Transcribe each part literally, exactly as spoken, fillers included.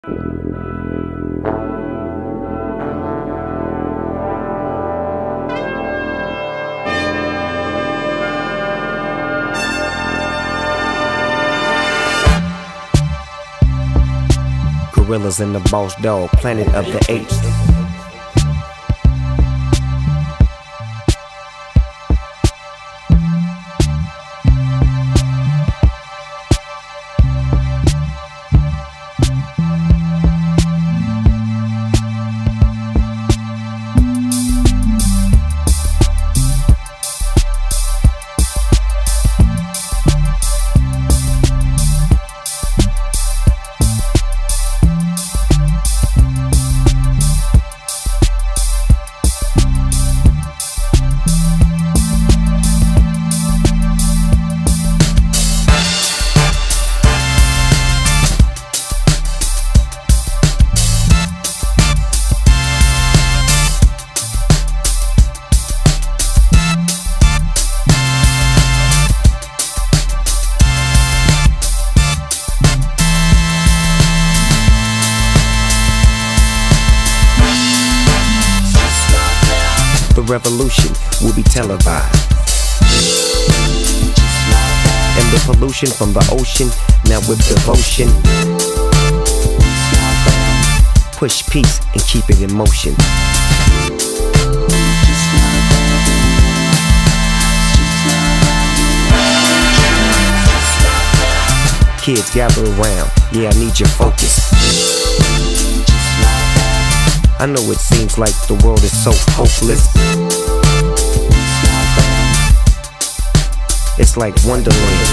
Gorillas in the Boss Dog, Planet of the Apes. The revolution will be televised, and the pollution from the ocean, now with devotion, push peace and keep it in motion. Kids gather around, yeah, I need your focus. I know it seems like the world is so hopeless. It's like Wonderland.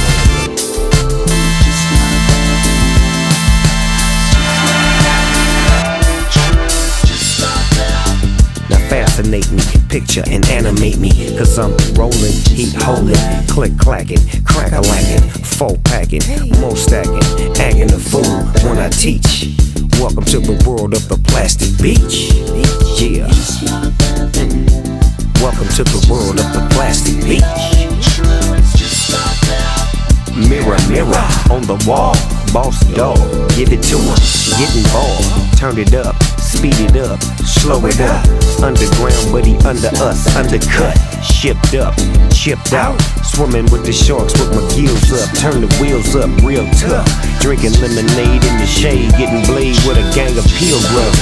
Now fascinate me, picture and animate me, cause I'm rolling, heat holding, click clacking, crack-a-lacking, four packing, more stacking, acting a fool when I teach. Welcome to the world of the plastic beach. Yeah. Mm. Welcome to the world of the plastic beach. Mirror, mirror on the wall. Boss Dog, give it to him. Get involved. Turn it up, speed it up, slow it up. Underground, but he under us, undercut. Shipped up, chipped out. Swimming with the sharks with my gills up. Turn the wheels up, real tough. Drinking lemonade in the shade, getting blade with a gang of pilgrims.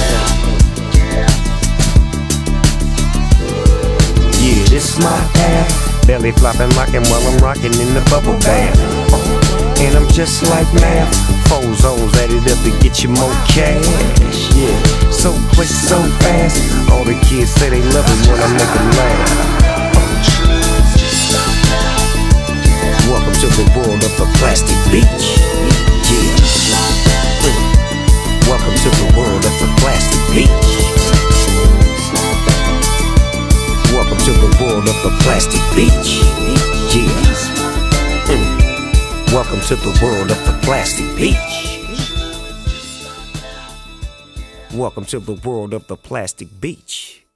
Yeah, this my path. Belly flopping, rocking while I'm rocking in the bubble bath. Uh, and I'm just like math. Four zones added up to get you more cash. Yeah, so quick, so fast. All the kids say they love it when I make them laugh. Welcome to the world of the plastic beach. Yeah. Welcome to the world of the plastic beach. Welcome to the world of the plastic beach. Yeah. Mm. Welcome to the world of the plastic beach. Welcome to the world of the plastic beach.